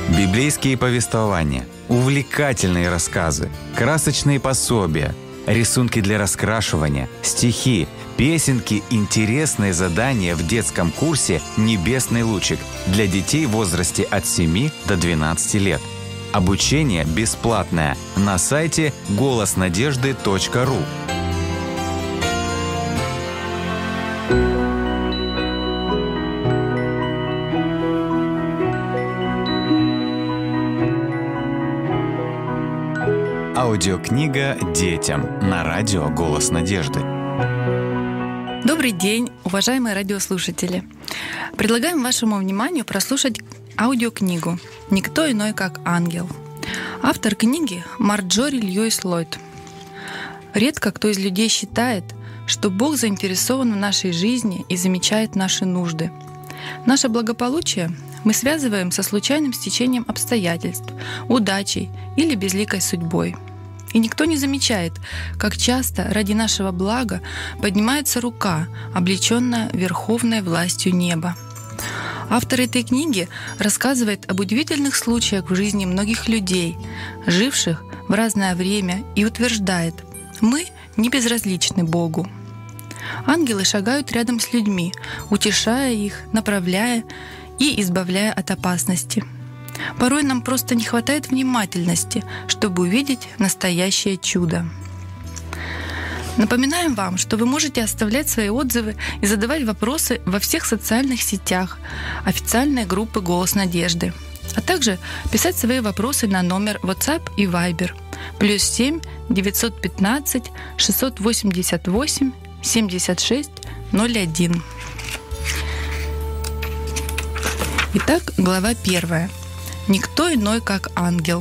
Библейские повествования, увлекательные рассказы, красочные пособия, рисунки для раскрашивания, стихи, песенки, интересные задания в детском курсе «Небесный лучик» для детей в возрасте от 7 до 12 лет. Обучение бесплатное на сайте голоснадежды.ру. Аудиокнига детям на радио «Голос надежды». Добрый день, уважаемые радиослушатели! Предлагаем вашему вниманию прослушать аудиокнигу «Никто иной, как ангел». Автор книги Марджори Льюис Ллойд. Редко кто из людей считает, что Бог заинтересован в нашей жизни и замечает наши нужды. Наше благополучие мы связываем со случайным стечением обстоятельств, удачей или безликой судьбой. И никто не замечает, как часто ради нашего блага поднимается рука, облеченная верховной властью неба. Автор этой книги рассказывает об удивительных случаях в жизни многих людей, живших в разное время, и утверждает: мы не безразличны Богу. Ангелы шагают рядом с людьми, утешая их, направляя и избавляя от опасности. Порой нам просто не хватает внимательности, чтобы увидеть настоящее чудо. Напоминаем вам, что вы можете оставлять свои отзывы и задавать вопросы во всех социальных сетях официальной группы «Голос надежды», а также писать свои вопросы на номер WhatsApp и Viber +7 915 688 76 01. Итак, глава 1. Никто иной, как ангел.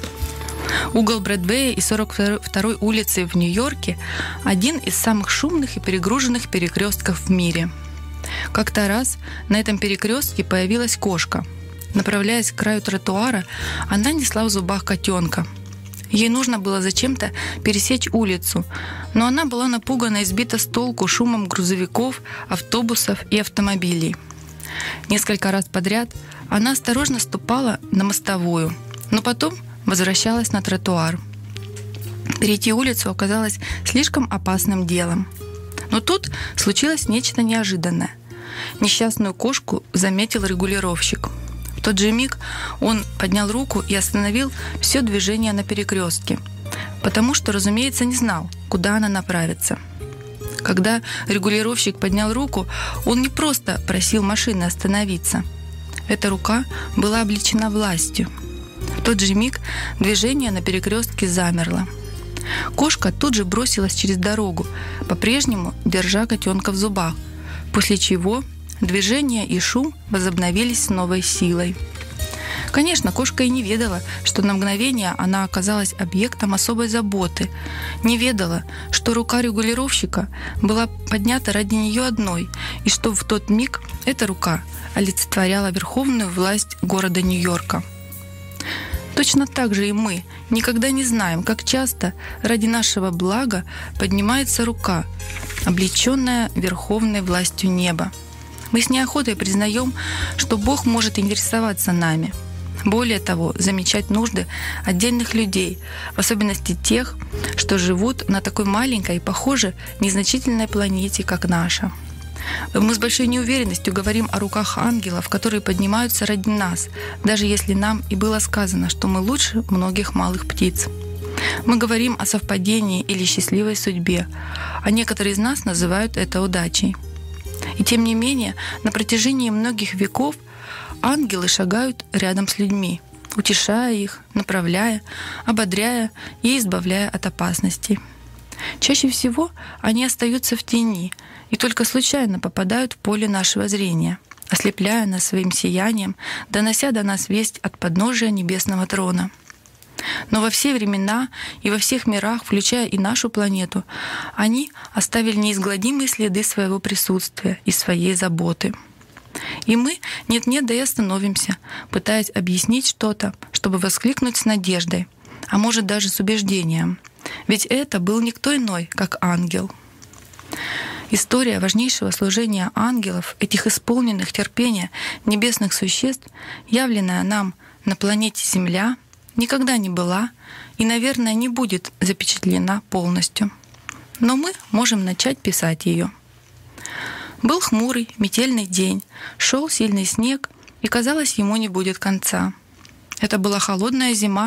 Угол Бродвея и 42-й улицы в Нью-Йорке – один из самых шумных и перегруженных перекрестков в мире. Как-то раз на этом перекрестке появилась кошка. Направляясь к краю тротуара, она несла в зубах котенка. Ей нужно было зачем-то пересечь улицу, но она была напугана и сбита с толку шумом грузовиков, автобусов и автомобилей. Несколько раз подряд она осторожно ступала на мостовую, но потом возвращалась на тротуар. Перейти улицу оказалось слишком опасным делом. Но тут случилось нечто неожиданное. Несчастную кошку заметил регулировщик. В тот же миг он поднял руку и остановил все движение на перекрестке, потому что, разумеется, не знал, куда она направится. Когда регулировщик поднял руку, он не просто просил машины остановиться. Эта рука была облечена властью. В тот же миг движение на перекрестке замерло. Кошка тут же бросилась через дорогу, по-прежнему держа котенка в зубах, после чего движение и шум возобновились с новой силой. Конечно, кошка и не ведала, что на мгновение она оказалась объектом особой заботы, не ведала, что рука регулировщика была поднята ради нее одной, и что в тот миг эта рука олицетворяла верховную власть города Нью-Йорка. Точно так же и мы никогда не знаем, как часто ради нашего блага поднимается рука, облеченная верховной властью неба. Мы с неохотой признаем, что Бог может интересоваться нами. Более того, замечать нужды отдельных людей, в особенности тех, что живут на такой маленькой и, похоже, незначительной планете, как наша. Мы с большой неуверенностью говорим о руках ангелов, которые поднимаются ради нас, даже если нам и было сказано, что мы лучше многих малых птиц. Мы говорим о совпадении или счастливой судьбе, а некоторые из нас называют это удачей. И тем не менее, на протяжении многих веков ангелы шагают рядом с людьми, утешая их, направляя, ободряя и избавляя от опасностей. Чаще всего они остаются в тени и только случайно попадают в поле нашего зрения, ослепляя нас своим сиянием, донося до нас весть от подножия небесного трона. Но во все времена и во всех мирах, включая и нашу планету, они оставили неизгладимые следы своего присутствия и своей заботы. И мы нет-нет, да и остановимся, пытаясь объяснить что-то, чтобы воскликнуть с надеждой, а может даже с убеждением. Ведь это был никто иной, как ангел. История важнейшего служения ангелов, этих исполненных терпения небесных существ, явленная нам на планете Земля никогда не была и, наверное, не будет запечатлена полностью. Но мы можем начать писать ее. Был хмурый, метельный день, шел сильный снег, и, казалось, ему не будет конца. Это была холодная зима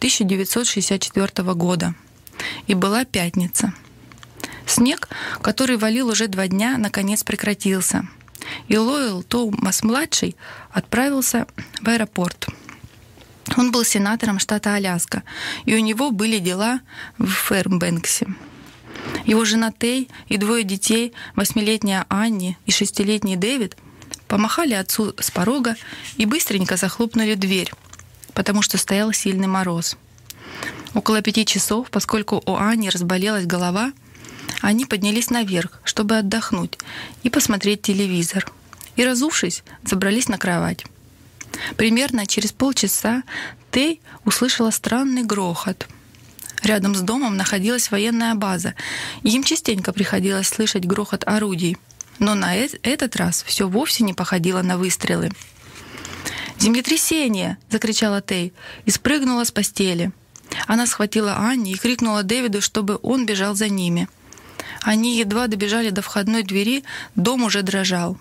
1964 года. И была пятница. Снег, который валил уже 2 дня, наконец прекратился. И Лоэл Томас-младший отправился в аэропорт. Он был сенатором штата Аляска, и у него были дела в Фэрбэнксе. Его жена Тей и 2 детей, 8-летняя Анни и 6-летний Дэвид, помахали отцу с порога и быстренько захлопнули дверь, потому что стоял сильный мороз. Около 5 часов, поскольку у Анни разболелась голова, они поднялись наверх, чтобы отдохнуть и посмотреть телевизор. И, разувшись, забрались на кровать. Примерно через полчаса Тей услышала странный грохот. Рядом с домом находилась военная база, и им частенько приходилось слышать грохот орудий. Но на этот раз все вовсе не походило на выстрелы. «Землетрясение!» — закричала Тей и спрыгнула с постели. Она схватила Анни и крикнула Дэвиду, чтобы он бежал за ними. Они едва добежали до входной двери, дом уже дрожал.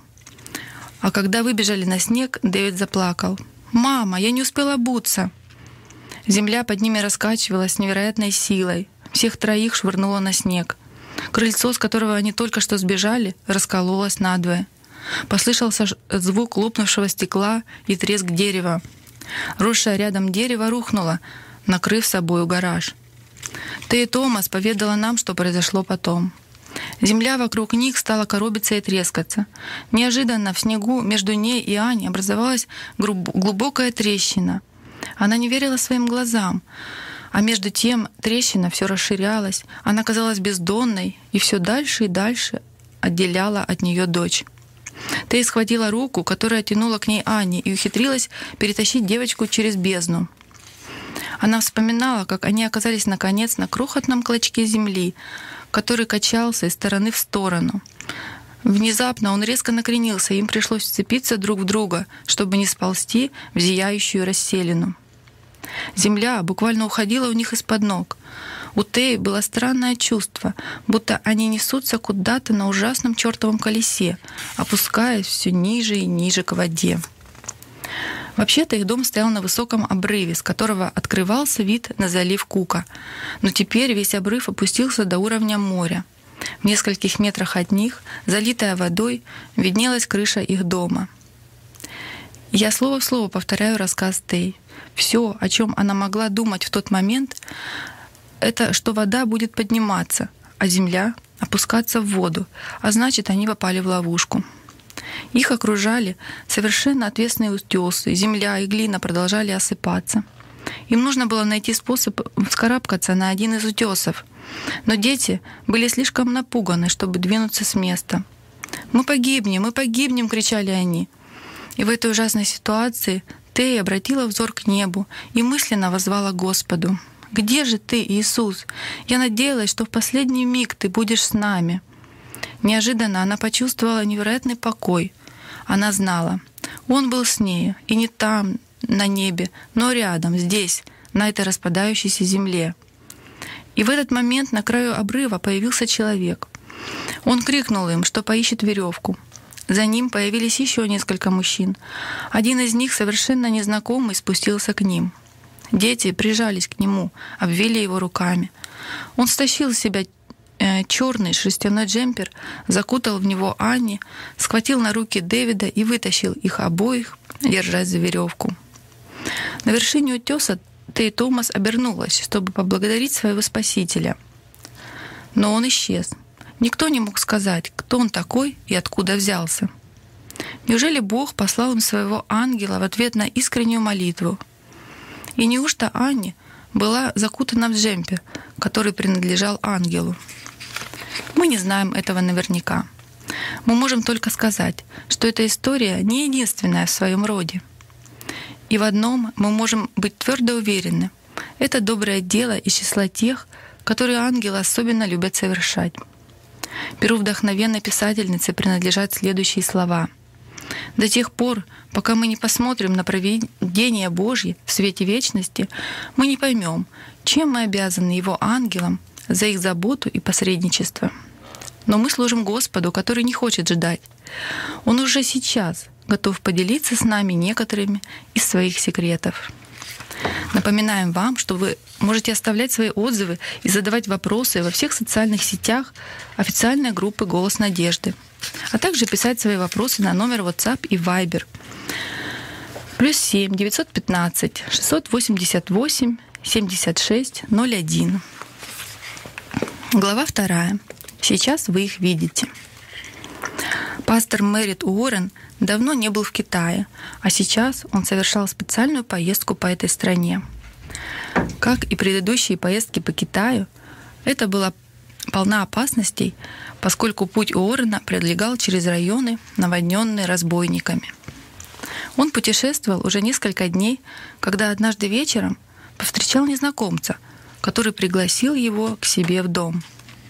А когда выбежали на снег, Дэвид заплакал. «Мама, я не успела обуться!» Земля под ними раскачивалась с невероятной силой. Всех 3 швырнуло на снег. Крыльцо, с которого они только что сбежали, раскололось надвое. Послышался звук лопнувшего стекла и треск дерева. Росшее рядом дерево рухнуло, накрыв собою гараж. Тей Томас поведала нам, что произошло потом. Земля вокруг них стала коробиться и трескаться. Неожиданно в снегу между ней и Аней образовалась глубокая трещина. Она не верила своим глазам. А между тем трещина все расширялась, она казалась бездонной и все дальше и дальше отделяла от нее дочь. Тей схватила руку, которая тянула к ней Анни, и ухитрилась перетащить девочку через бездну. Она вспоминала, как они оказались наконец на крохотном клочке земли, который качался из стороны в сторону. Внезапно он резко накренился, и им пришлось вцепиться друг в друга, чтобы не сползти в зияющую расселину. Земля буквально уходила у них из-под ног. У Теи было странное чувство, будто они несутся куда-то на ужасном чертовом колесе, опускаясь все ниже и ниже к воде. Вообще-то их дом стоял на высоком обрыве, с которого открывался вид на залив Кука. Но теперь весь обрыв опустился до уровня моря. В нескольких метрах от них, залитая водой, виднелась крыша их дома. Я слово в слово повторяю рассказ Тей. Все, о чем она могла думать в тот момент, это что вода будет подниматься, а земля опускаться в воду, а значит, они попали в ловушку. Их окружали совершенно отвесные утесы, земля и глина продолжали осыпаться. Им нужно было найти способ вскарабкаться на один из утесов, но дети были слишком напуганы, чтобы двинуться с места. мы погибнем!» — кричали они. И в этой ужасной ситуации Тей обратила взор к небу и мысленно воззвала Господу: «Где же Ты, Иисус? Я надеялась, что в последний миг Ты будешь с нами». Неожиданно она почувствовала невероятный покой. Она знала, Он был с ней, и не там, на небе, но рядом, здесь, на этой распадающейся земле. И в этот момент на краю обрыва появился человек. Он крикнул им, что поищет веревку. За ним появились еще несколько мужчин. Один из них, совершенно незнакомый, спустился к ним. Дети прижались к нему, обвили его руками. Он стащил с себя черный шерстяной джемпер, закутал в него Анни, схватил на руки Дэвида и вытащил их обоих, держась за веревку. На вершине утеса Тей Томас обернулась, чтобы поблагодарить своего спасителя. Но он исчез. Никто не мог сказать, кто он такой и откуда взялся. Неужели Бог послал им своего ангела в ответ на искреннюю молитву? И неужто Анни была закутана в джемпер, который принадлежал ангелу? Мы не знаем этого наверняка. Мы можем только сказать, что эта история не единственная в своем роде. И в одном мы можем быть твердо уверены: это доброе дело из числа тех, которые ангелы особенно любят совершать. Перу вдохновенной писательницы принадлежат следующие слова: До тех пор, пока мы не посмотрим на провидение Божье в свете вечности, мы не поймем, чем мы обязаны Его ангелам за их заботу и посредничество. Но мы служим Господу, который не хочет ждать. Он уже сейчас готов поделиться с нами некоторыми из своих секретов. Напоминаем вам, что вы можете оставлять свои отзывы и задавать вопросы во всех социальных сетях официальной группы «Голос надежды», а также писать свои вопросы на номер WhatsApp и Viber +7 915 688 76 01. Глава 2. Сейчас вы их видите. Пастор Мэрит Уоррен давно не был в Китае, а сейчас он совершал специальную поездку по этой стране. Как и предыдущие поездки по Китаю, это была полна опасностей, поскольку путь Уоррена пролегал через районы, наводненные разбойниками. Он путешествовал уже несколько дней, когда однажды вечером повстречал незнакомца, который пригласил его к себе в дом.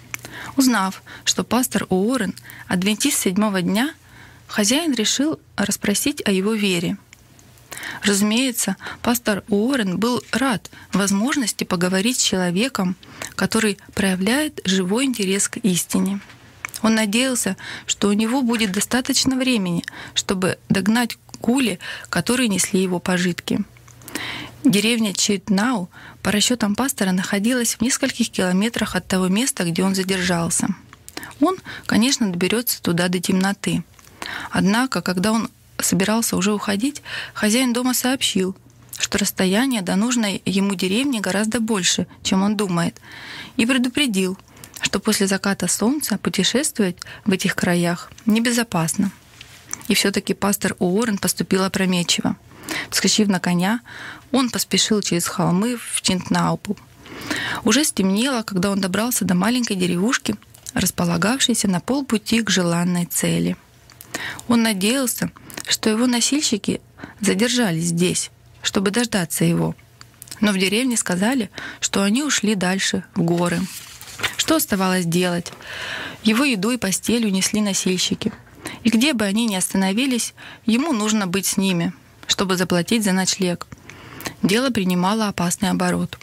Узнав, что пастор Уоррен — адвентист 7-го дня, хозяин решил расспросить о его вере. Разумеется, пастор Уоррен был рад возможности поговорить с человеком, который проявляет живой интерес к истине. Он надеялся, что у него будет достаточно времени, чтобы догнать кули, которые несли его пожитки. Деревня Читнау, по расчетам пастора, находилась в нескольких километрах от того места, где он задержался. Он, конечно, доберется туда до темноты. Однако, когда он собирался уже уходить, хозяин дома сообщил, что расстояние до нужной ему деревни гораздо больше, чем он думает, и предупредил, что после заката солнца путешествовать в этих краях небезопасно. И все-таки пастор Уоррен поступил опрометчиво. Вскочив на коня, он поспешил через холмы в Чинтнаупу. Уже стемнело, когда он добрался до маленькой деревушки, располагавшейся на полпути к желанной цели. Он надеялся, что его носильщики задержались здесь, чтобы дождаться его. Но в деревне сказали, что они ушли дальше, в горы. Что оставалось делать? Его еду и постель унесли носильщики. И где бы они ни остановились, ему нужно быть с ними, чтобы заплатить за ночлег. Дело принимало опасный оборот.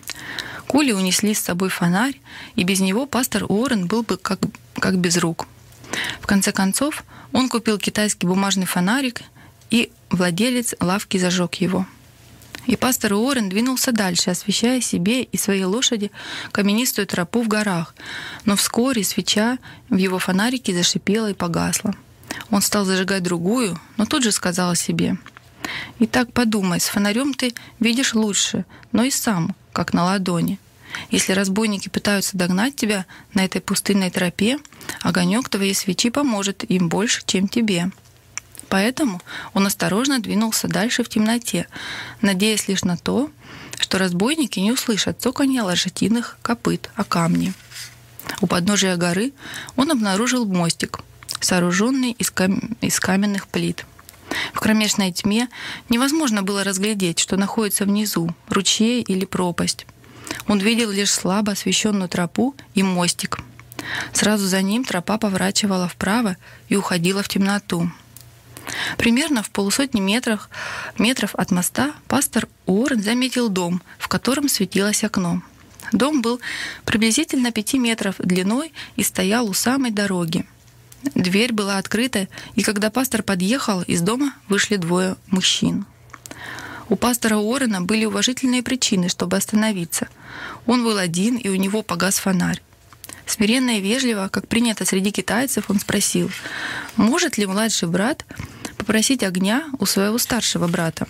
Кули унесли с собой фонарь, и без него пастор Уоррен был бы как без рук. В конце концов, он купил китайский бумажный фонарик, и владелец лавки зажег его. И пастор Уоррен двинулся дальше, освещая себе и своей лошади каменистую тропу в горах, но вскоре свеча в его фонарике зашипела и погасла. Он стал зажигать другую, но тут же сказал себе: «Итак, подумай, с фонарем ты видишь лучше, но и сам, как на ладони. Если разбойники пытаются догнать тебя на этой пустынной тропе, огонек твоей свечи поможет им больше, чем тебе». Поэтому он осторожно двинулся дальше в темноте, надеясь лишь на то, что разбойники не услышат цоканья лошадиных копыт о камни. У подножия горы он обнаружил мостик, сооруженный из каменных плит. В кромешной тьме невозможно было разглядеть, что находится внизу, ручей или пропасть. Он видел лишь слабо освещенную тропу и мостик. Сразу за ним тропа поворачивала вправо и уходила в темноту. Примерно в 150 метров от моста пастор Уоррен заметил дом, в котором светилось окно. Дом был приблизительно 5 метров длиной и стоял у самой дороги. Дверь была открыта, и когда пастор подъехал, из дома вышли 2 мужчин. У пастора Уоррена были уважительные причины, чтобы остановиться. Он был один, и у него погас фонарь. Смиренно и вежливо, как принято среди китайцев, он спросил, может ли младший брат попросить огня у своего старшего брата.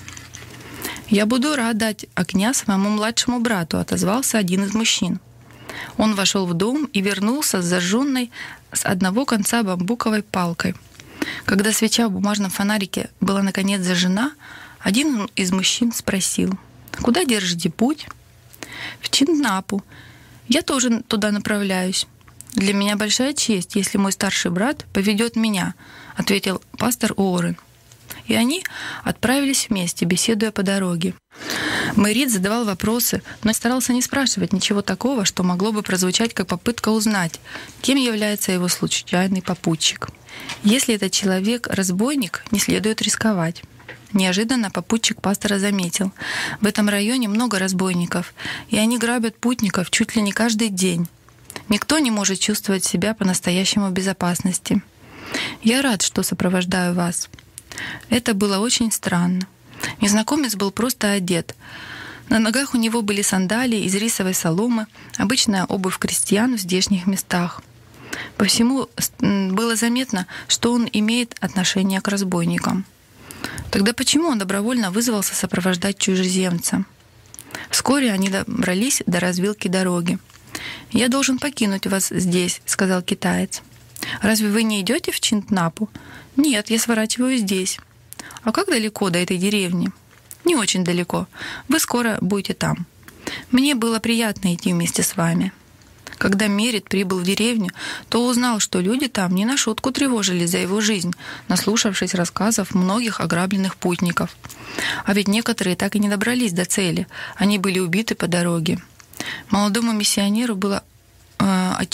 «Я буду рад дать огня своему младшему брату», — отозвался один из мужчин. Он вошел в дом и вернулся с зажженной с одного конца бамбуковой палкой. Когда свеча в бумажном фонарике была наконец зажжена, один из мужчин спросил: «Куда держите путь?» «В Чинтнапу. Я тоже туда направляюсь. Для меня большая честь, если мой старший брат поведет меня», — ответил пастор Уоррен. И они отправились вместе, беседуя по дороге. Мэрит задавал вопросы, но старался не спрашивать ничего такого, что могло бы прозвучать как попытка узнать, кем является его случайный попутчик. Если этот человек разбойник, не следует рисковать. Неожиданно попутчик пастора заметил: в этом районе много разбойников, и они грабят путников чуть ли не каждый день. Никто не может чувствовать себя по-настоящему в безопасности. Я рад, что сопровождаю вас. Это было очень странно. Незнакомец был просто одет. На ногах у него были сандалии из рисовой соломы, обычная обувь крестьян в здешних местах. По всему было заметно, что он имеет отношение к разбойникам. Тогда почему он добровольно вызвался сопровождать чужеземца? Вскоре они добрались до развилки дороги. «Я должен покинуть вас здесь», — сказал китаец. «Разве вы не идете в Чинтнапу?» «Нет, я сворачиваю здесь». «А как далеко до этой деревни?» «Не очень далеко. Вы скоро будете там. Мне было приятно идти вместе с вами». Когда Мерит прибыл в деревню, то узнал, что люди там не на шутку тревожились за его жизнь, наслушавшись рассказов многих ограбленных путников. А ведь некоторые так и не добрались до цели, они были убиты по дороге. Молодому миссионеру было от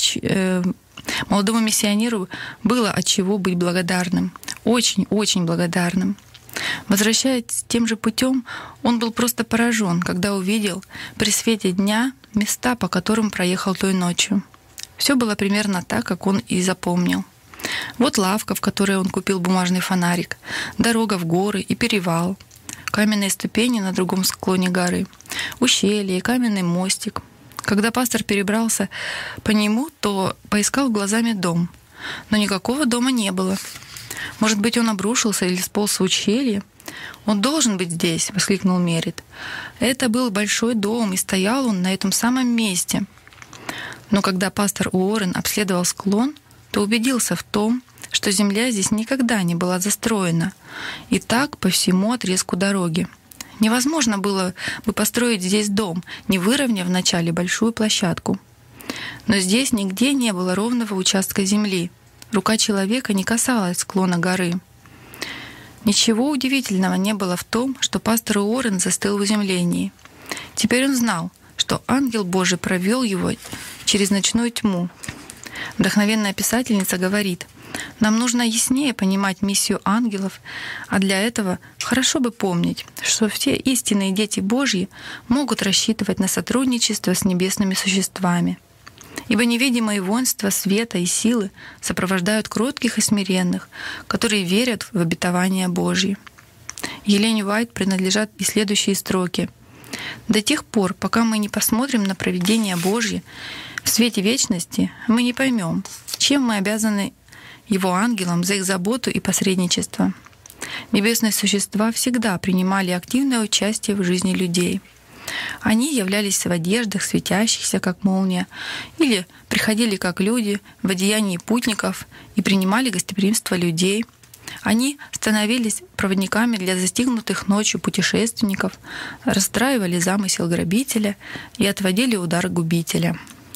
чего быть благодарным, очень-очень благодарным. Возвращаясь тем же путем, он был просто поражен, когда увидел при свете дня места, по которым проехал той ночью. Все было примерно так, как он и запомнил. Вот лавка, в которой он купил бумажный фонарик, дорога в горы и перевал, каменные ступени на другом склоне горы, ущелье и каменный мостик. Когда пастор перебрался по нему, то поискал глазами дом, но никакого дома не было. «Может быть, он обрушился или сполз в ущелье?» «Он должен быть здесь!» — воскликнул Мерит. Это был большой дом, и стоял он на этом самом месте. Но когда пастор Уоррен обследовал склон, то убедился в том, что земля здесь никогда не была застроена, и так по всему отрезку дороги. Невозможно было бы построить здесь дом, не выровняв вначале большую площадку. Но здесь нигде не было ровного участка земли. Рука человека не касалась склона горы. Ничего удивительного не было в том, что пастор Уоррен застыл в изумлении. Теперь он знал, что ангел Божий провел его через ночную тьму. Вдохновенная писательница говорит: «Нам нужно яснее понимать миссию ангелов, а для этого хорошо бы помнить, что все истинные дети Божьи могут рассчитывать на сотрудничество с небесными существами. Ибо невидимые воинства света и силы сопровождают кротких и смиренных, которые верят в обетование Божье». Елене Уайт принадлежат и следующие строки: «До тех пор, пока мы не посмотрим на провидение Божье в свете вечности, мы не поймем, чем мы обязаны Его ангелам за их заботу и посредничество. Небесные существа всегда принимали активное участие в жизни людей. Они являлись в одеждах, светящихся, как молния, или приходили как люди в одеянии путников и принимали гостеприимство людей. Они становились проводниками для застигнутых ночью путешественников, расстраивали замысел грабителя и отводили удар губителя.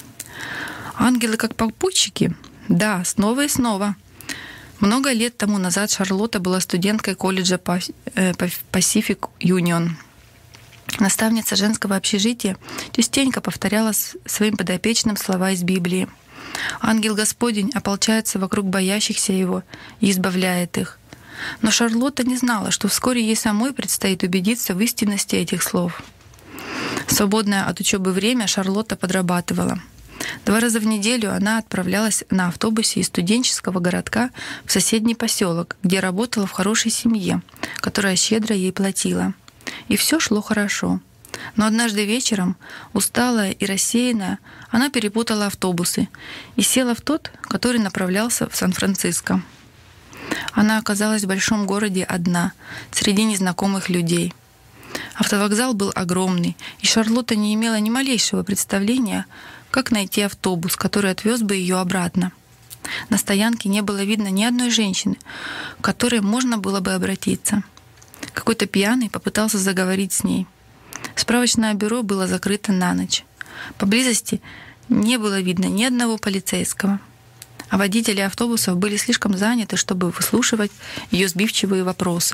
Ангелы как попутчики? Да, снова и снова. Много лет тому назад Шарлотта была студенткой колледжа Pacific Union. Наставница женского общежития частенько повторяла своим подопечным слова из Библии. «Ангел Господень ополчается вокруг боящихся Его и избавляет их». Но Шарлотта не знала, что вскоре ей самой предстоит убедиться в истинности этих слов. В свободное от учебы время Шарлотта подрабатывала. 2 раза в неделю она отправлялась на автобусе из студенческого городка в соседний поселок, где работала в хорошей семье, которая щедро ей платила. И все шло хорошо. Но однажды вечером, усталая и рассеянная, она перепутала автобусы и села в тот, который направлялся в Сан-Франциско. Она оказалась в большом городе одна, среди незнакомых людей. Автовокзал был огромный, и Шарлотта не имела ни малейшего представления, как найти автобус, который отвез бы ее обратно. На стоянке не было видно ни одной женщины, к которой можно было бы обратиться. Какой-то пьяный попытался заговорить с ней. Справочное бюро было закрыто на ночь. Поблизости не было видно ни одного полицейского. А водители автобусов были слишком заняты, чтобы выслушивать ее сбивчивые вопросы.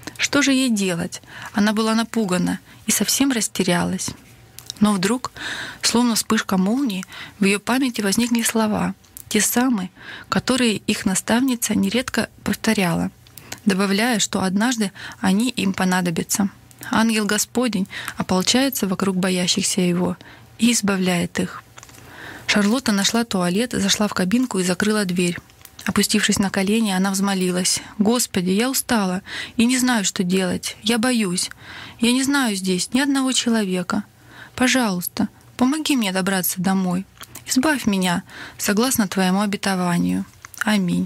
Что же ей делать? Она была напугана и совсем растерялась. Но вдруг, словно вспышка молнии, в ее памяти возникли слова, те самые, которые их наставница нередко повторяла, добавляя, что однажды они им понадобятся. Ангел Господень ополчается вокруг боящихся Его и избавляет их. Шарлотта нашла туалет, зашла в кабинку и закрыла дверь. Опустившись на колени, она взмолилась: «Господи, я устала и не знаю, что делать. Я боюсь. Я не знаю здесь ни одного человека. Пожалуйста, помоги мне добраться домой. Избавь меня, согласно Твоему обетованию. Аминь».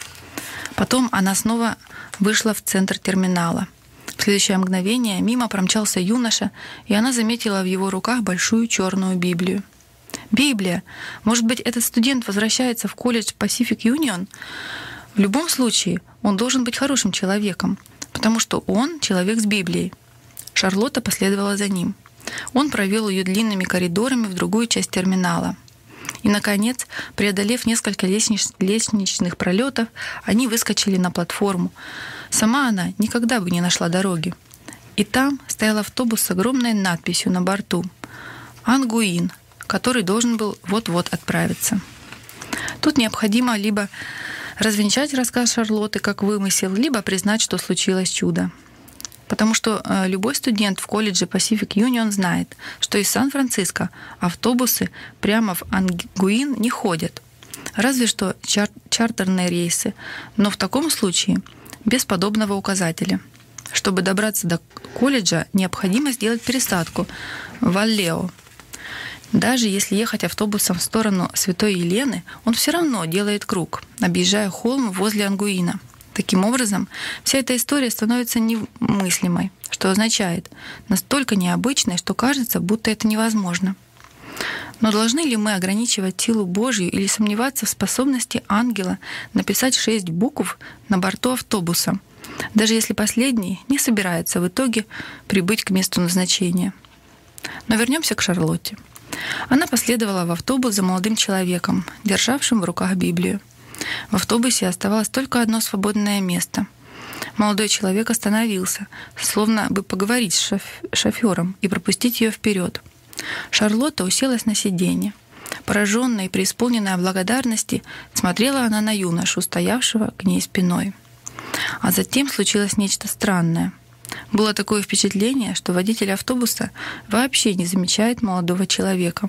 Потом она снова вышла в центр терминала. В следующее мгновение мимо промчался юноша, и она заметила в его руках большую черную Библию. Библия! Может быть, этот студент возвращается в колледж Pacific Union? В любом случае, он должен быть хорошим человеком, потому что он человек с Библией. Шарлотта последовала за ним. Он провел ее длинными коридорами в другую часть терминала. И, наконец, преодолев несколько лестничных пролетов, они выскочили на платформу. Сама она никогда бы не нашла дороги. И там стоял автобус с огромной надписью на борту «Ангуин», который должен был вот-вот отправиться. Тут необходимо либо развенчать рассказ Шарлотты как вымысел, либо признать, что случилось чудо. Потому что любой студент в колледже Pacific Union знает, что из Сан-Франциско автобусы прямо в Ангуин не ходят. Разве что чартерные рейсы, но в таком случае без подобного указателя. Чтобы добраться до колледжа, необходимо сделать пересадку в Валлео. Даже если ехать автобусом в сторону Святой Елены, он все равно делает круг, объезжая холм возле Ангуина. Таким образом, вся эта история становится немыслимой, что означает настолько необычной, что кажется, будто это невозможно. Но должны ли мы ограничивать силу Божью или сомневаться в способности ангела написать 6 букв на борту автобуса, даже если последний не собирается в итоге прибыть к месту назначения? Но вернемся к Шарлотте. Она последовала в автобус за молодым человеком, державшим в руках Библию. В автобусе оставалось только одно свободное место. Молодой человек остановился, словно бы поговорить с шофёром и пропустить ее вперед. Шарлотта уселась на сиденье. Пораженная и преисполненная благодарности, смотрела она на юношу, стоявшего к ней спиной. А затем случилось нечто странное. Было такое впечатление, что водитель автобуса вообще не замечает молодого человека.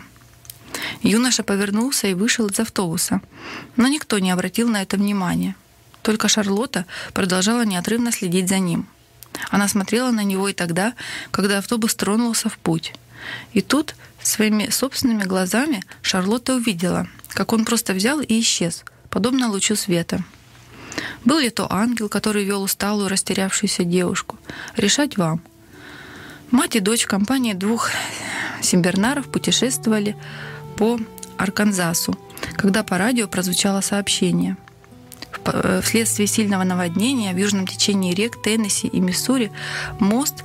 Юноша повернулся и вышел из автобуса, но никто не обратил на это внимания. Только Шарлотта продолжала неотрывно следить за ним. Она смотрела на него и тогда, когда автобус тронулся в путь. И тут своими собственными глазами Шарлотта увидела, как он просто взял и исчез, подобно лучу света. Был ли то ангел, который вел усталую, растерявшуюся девушку? Решать вам. Мать и дочь в компании 2 сенбернаров путешествовали по Арканзасу, когда по радио прозвучало сообщение. Вследствие сильного наводнения в южном течении рек Теннесси и Миссури мост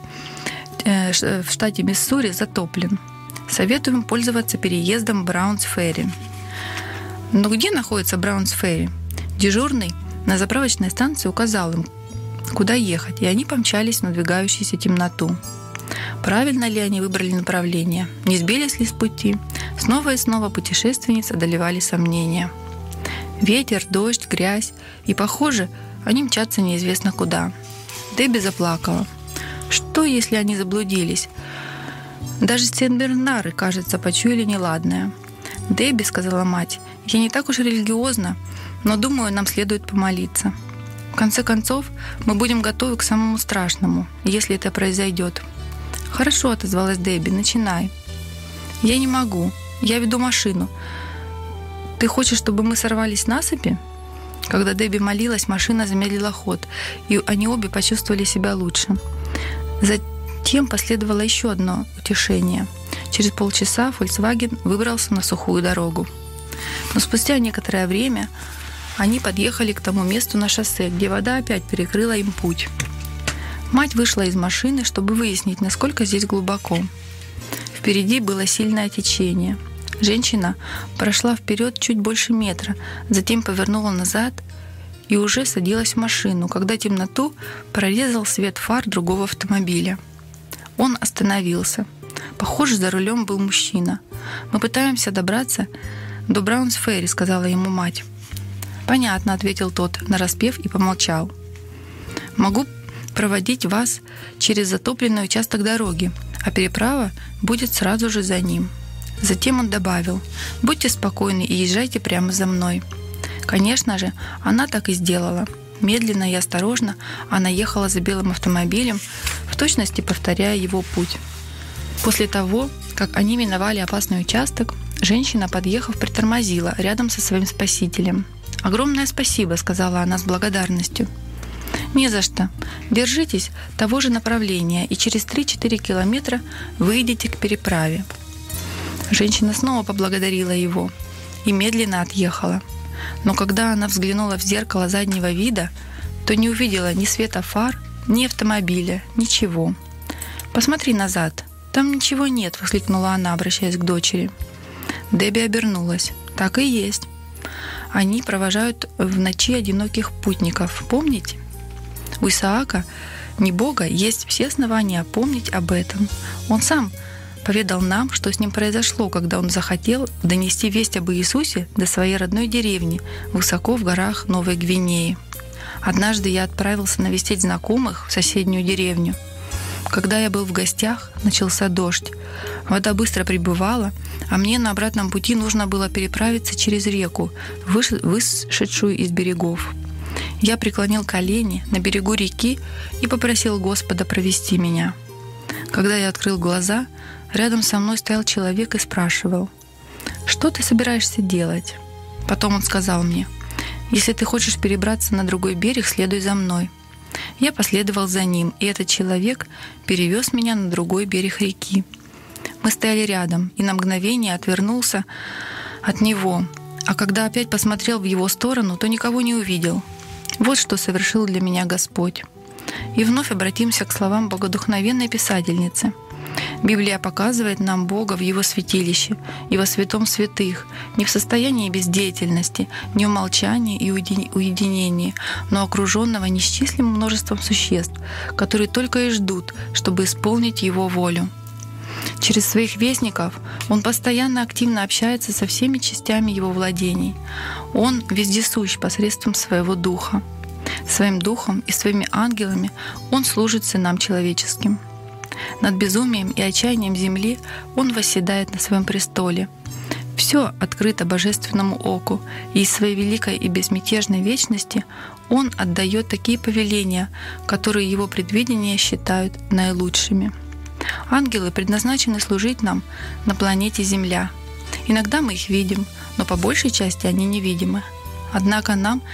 в штате Миссури затоплен. Советуем пользоваться переездом Браунс-Ферри. Но где находится Браунс-Ферри? Дежурный на заправочной станции указал им, куда ехать, и они помчались в надвигающуюся темноту. Правильно ли они выбрали направление? Не сбились ли с пути? Снова и снова путешественниц одолевали сомнения. Ветер, дождь, грязь, и, похоже, они мчатся неизвестно куда. Дебби заплакала. Что, если они заблудились? Даже сенбернары, кажется, почуяли неладное. «Дебби», — сказала мать, — «я не так уж религиозна, но, думаю, нам следует помолиться. В конце концов, мы будем готовы к самому страшному, если это произойдет». «Хорошо», — отозвалась Дебби, — «начинай». «Я не могу. Я веду машину. Ты хочешь, чтобы мы сорвались с насыпи?» Когда Дебби молилась, машина замедлила ход, и они обе почувствовали себя лучше. Затем последовало еще одно утешение. Через полчаса Volkswagen выбрался на сухую дорогу. Но спустя некоторое время они подъехали к тому месту на шоссе, где вода опять перекрыла им путь. Мать вышла из машины, чтобы выяснить, насколько здесь глубоко. Впереди было сильное течение. Женщина прошла вперед чуть больше метра, затем повернула назад и уже садилась в машину, когда темноту прорезал свет фар другого автомобиля. Он остановился. Похоже, за рулем был мужчина. «Мы пытаемся добраться до Браунс-Ферри», — сказала ему мать. «Понятно», — ответил тот, нараспев, и помолчал. «Могу проводить вас через затопленный участок дороги, а переправа будет сразу же за ним». Затем он добавил: «Будьте спокойны и езжайте прямо за мной». Конечно же, она так и сделала. Медленно и осторожно она ехала за белым автомобилем, в точности повторяя его путь. После того, как они миновали опасный участок, женщина, подъехав, притормозила рядом со своим спасителем. «Огромное спасибо», — сказала она с благодарностью. «Не за что. Держитесь того же направления, и через 3-4 километра выйдете к переправе». Женщина снова поблагодарила его и медленно отъехала. Но когда она взглянула в зеркало заднего вида, то не увидела ни света фар, ни автомобиля, ничего. «Посмотри назад, там ничего нет», — воскликнула она, обращаясь к дочери. Дебби обернулась. «Так и есть. Они провожают в ночи одиноких путников, помните? У Исаака, не Бога, есть все основания помнить об этом. Он сам поведал нам, что с ним произошло, когда он захотел донести весть об Иисусе до своей родной деревни, высоко в горах Новой Гвинеи. Однажды я отправился навестить знакомых в соседнюю деревню. Когда я был в гостях, начался дождь. Вода быстро прибывала, а мне на обратном пути нужно было переправиться через реку, вышедшую из берегов. Я преклонил колени на берегу реки и попросил Господа провести меня. Когда я открыл глаза, рядом со мной стоял человек и спрашивал: «Что ты собираешься делать?» Потом он сказал мне: «Если ты хочешь перебраться на другой берег, следуй за мной». Я последовал за ним, и этот человек перевез меня на другой берег реки. Мы стояли рядом, и на мгновение отвернулся от него, а когда опять посмотрел в его сторону, то никого не увидел. Вот что совершил для меня Господь. И вновь обратимся к словам богодухновенной писательницы. Библия показывает нам Бога в Его святилище и во святом святых, не в состоянии бездеятельности, не в молчании и уединении, но окруженного неисчислимым множеством существ, которые только и ждут, чтобы исполнить Его волю. Через своих вестников Он постоянно активно общается со всеми частями Его владений. Он вездесущ посредством Своего Духа. Своим Духом и Своими ангелами Он служит сынам человеческим. Над безумием и отчаянием земли Он восседает на Своем престоле. Все открыто божественному оку, и из Своей великой и безмятежной вечности Он отдает такие повеления, которые Его предвидения считают наилучшими. Ангелы предназначены служить нам на планете Земля. Иногда мы их видим, но по большей части они невидимы. Однако нам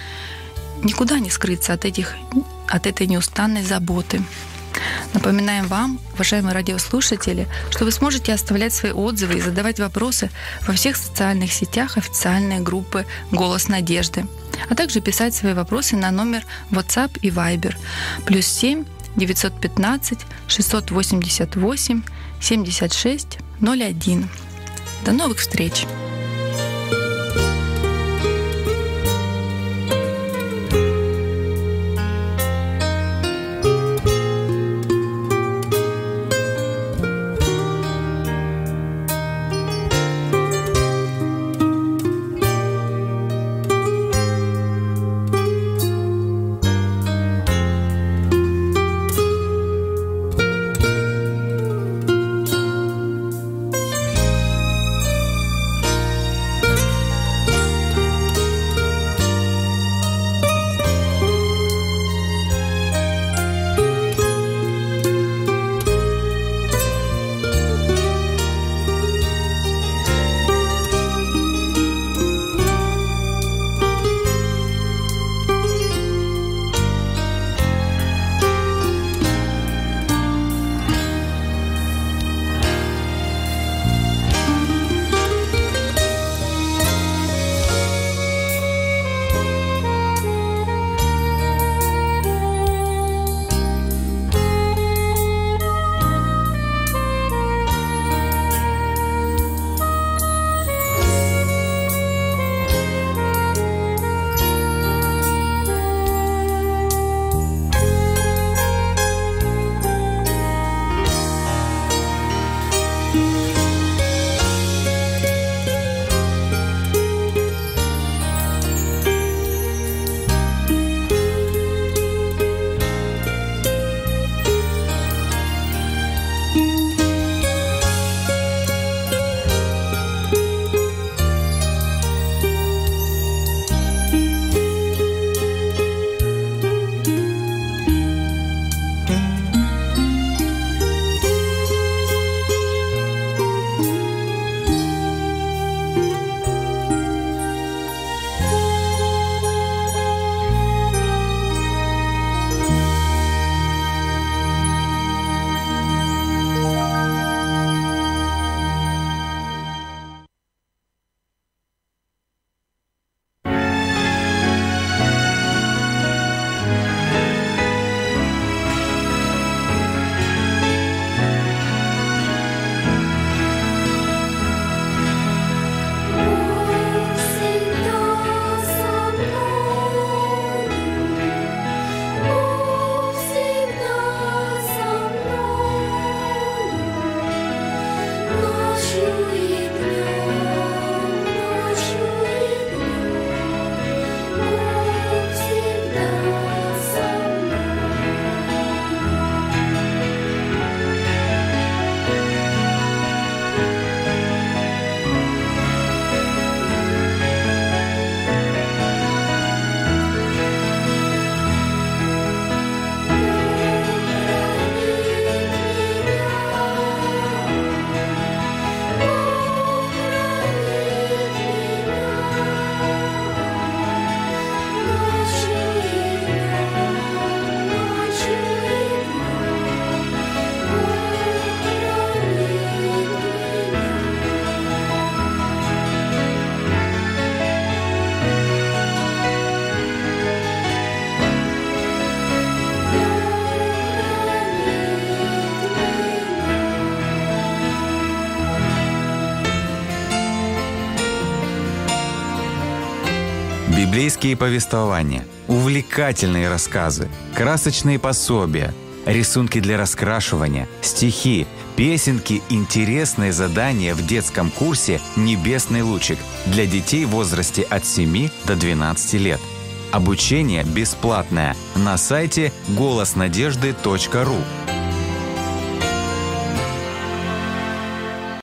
никуда не скрыться от этой неустанной заботы. Напоминаем вам, уважаемые радиослушатели, что вы сможете оставлять свои отзывы и задавать вопросы во всех социальных сетях официальной группы «Голос надежды», а также писать свои вопросы на номер WhatsApp и Viber +7 915 688 76 01. До новых встреч! Житейские повествования, увлекательные рассказы, красочные пособия, рисунки для раскрашивания, стихи, песенки, интересные задания в детском курсе «Небесный лучик» для детей в возрасте от 7 до 12 лет. Обучение бесплатное на сайте голоснадежды.ру.